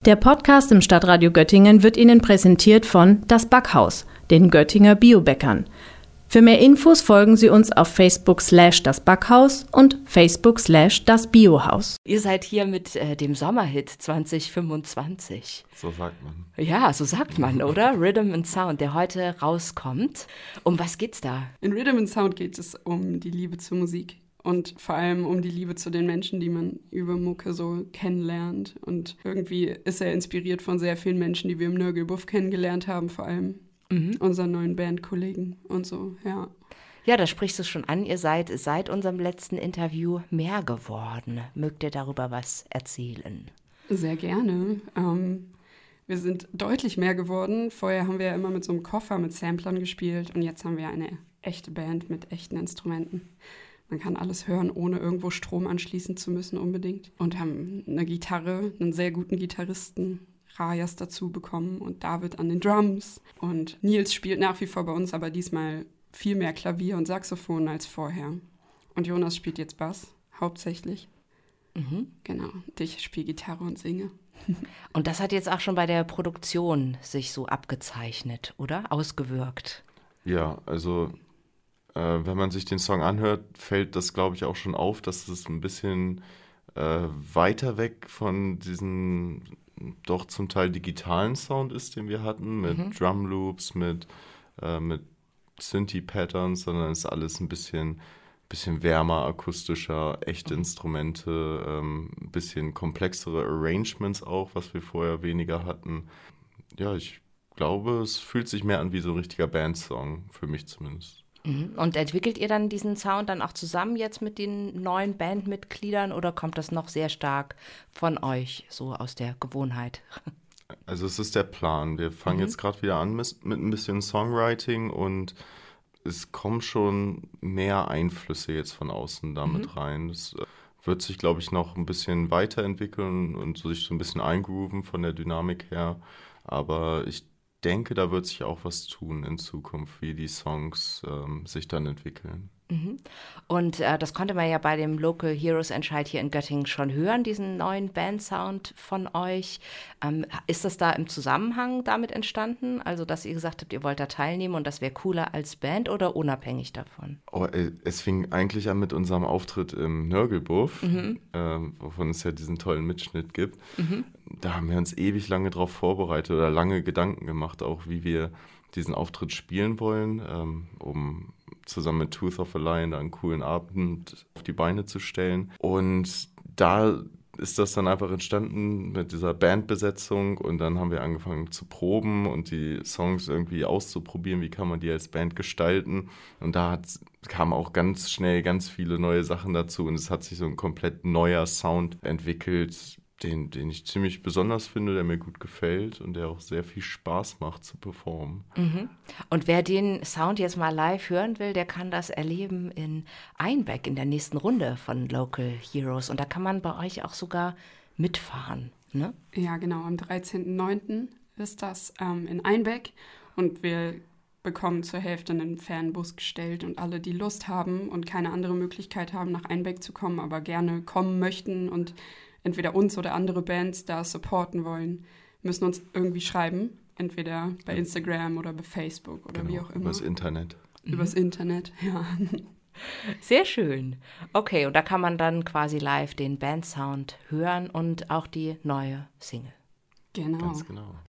Der Podcast im Stadtradio Göttingen wird Ihnen präsentiert von Das Backhaus, den Göttinger Biobäckern. Für mehr Infos folgen Sie uns auf Facebook/Das Backhaus und Facebook/Das Biohaus. Ihr seid hier mit dem Sommerhit 2025. So sagt man. Ja, so sagt man, oder? Rhythm and Sound, der heute rauskommt. Um was geht's da? In Rhythm and Sound geht es um die Liebe zur Musik. Und vor allem um die Liebe zu den Menschen, die man über Mucke so kennenlernt. Und irgendwie ist er inspiriert von sehr vielen Menschen, die wir im Nörgelbuff kennengelernt haben, vor allem unseren neuen Bandkollegen und so, ja. Ja, da sprichst du schon an, ihr seid seit unserem letzten Interview mehr geworden. Mögt ihr darüber was erzählen? Sehr gerne. Wir sind deutlich mehr geworden. Vorher haben wir ja immer mit so einem Koffer mit Samplern gespielt und jetzt haben wir eine echte Band mit echten Instrumenten. Man kann alles hören, ohne irgendwo Strom anschließen zu müssen unbedingt. Und haben eine Gitarre, einen sehr guten Gitarristen, Rajas dazu bekommen und David an den Drums. Und Nils spielt nach wie vor bei uns, aber diesmal viel mehr Klavier und Saxophon als vorher. Und Jonas spielt jetzt Bass, hauptsächlich. Genau, und ich spiele Gitarre und singe. Und das hat jetzt auch schon bei der Produktion sich so abgezeichnet, oder? Ausgewirkt. Ja, also wenn man sich den Song anhört, fällt das, glaube ich, auch schon auf, dass es ein bisschen weiter weg von diesem doch zum Teil digitalen Sound ist, den wir hatten, mit Drum Loops, mit Synthie-Patterns, sondern es ist alles ein bisschen wärmer, akustischer, echte Instrumente, ein bisschen komplexere Arrangements auch, was wir vorher weniger hatten. Ja, ich glaube, es fühlt sich mehr an wie so ein richtiger Bandsong, für mich zumindest. Und entwickelt ihr dann diesen Sound dann auch zusammen jetzt mit den neuen Bandmitgliedern oder kommt das noch sehr stark von euch, so aus der Gewohnheit? Also es ist der Plan. Wir fangen jetzt gerade wieder an mit ein bisschen Songwriting und es kommen schon mehr Einflüsse jetzt von außen damit rein. Das wird sich, glaube ich, noch ein bisschen weiterentwickeln und sich so ein bisschen eingrooven von der Dynamik her. Aber ich denke, da wird sich auch was tun in Zukunft, wie die Songs sich dann entwickeln. Und das konnte man ja bei dem Local Heroes Entscheid hier in Göttingen schon hören, diesen neuen Bandsound von euch. Ist das da im Zusammenhang damit entstanden? Also, dass ihr gesagt habt, ihr wollt da teilnehmen und das wäre cooler als Band oder unabhängig davon? Oh, es fing eigentlich an mit unserem Auftritt im Nörgelbuff, wovon es ja diesen tollen Mitschnitt gibt. Da haben wir uns ewig lange drauf vorbereitet oder lange Gedanken gemacht, auch wie wir diesen Auftritt spielen wollen, um zusammen mit Tooth of a Lion einen coolen Abend auf die Beine zu stellen. Und da ist das dann einfach entstanden mit dieser Bandbesetzung und dann haben wir angefangen zu proben und die Songs irgendwie auszuprobieren, wie kann man die als Band gestalten. Und da kamen auch ganz schnell ganz viele neue Sachen dazu und es hat sich so ein komplett neuer Sound entwickelt, den ich ziemlich besonders finde, der mir gut gefällt und der auch sehr viel Spaß macht zu performen. Und wer den Sound jetzt mal live hören will, der kann das erleben in Einbeck in der nächsten Runde von Local Heroes. Und da kann man bei euch auch sogar mitfahren, ne? Ja, genau, am 13.09. ist das in Einbeck und wir bekommen zur Hälfte einen Fernbus gestellt und alle, die Lust haben und keine andere Möglichkeit haben, nach Einbeck zu kommen, aber gerne kommen möchten und entweder uns oder andere Bands da supporten wollen, müssen uns irgendwie schreiben. Entweder bei Instagram oder bei Facebook oder wie auch immer. Übers Internet. Übers Internet, ja. Sehr schön. Okay, und da kann man dann quasi live den Bandsound hören und auch die neue Single. Genau. Ganz genau.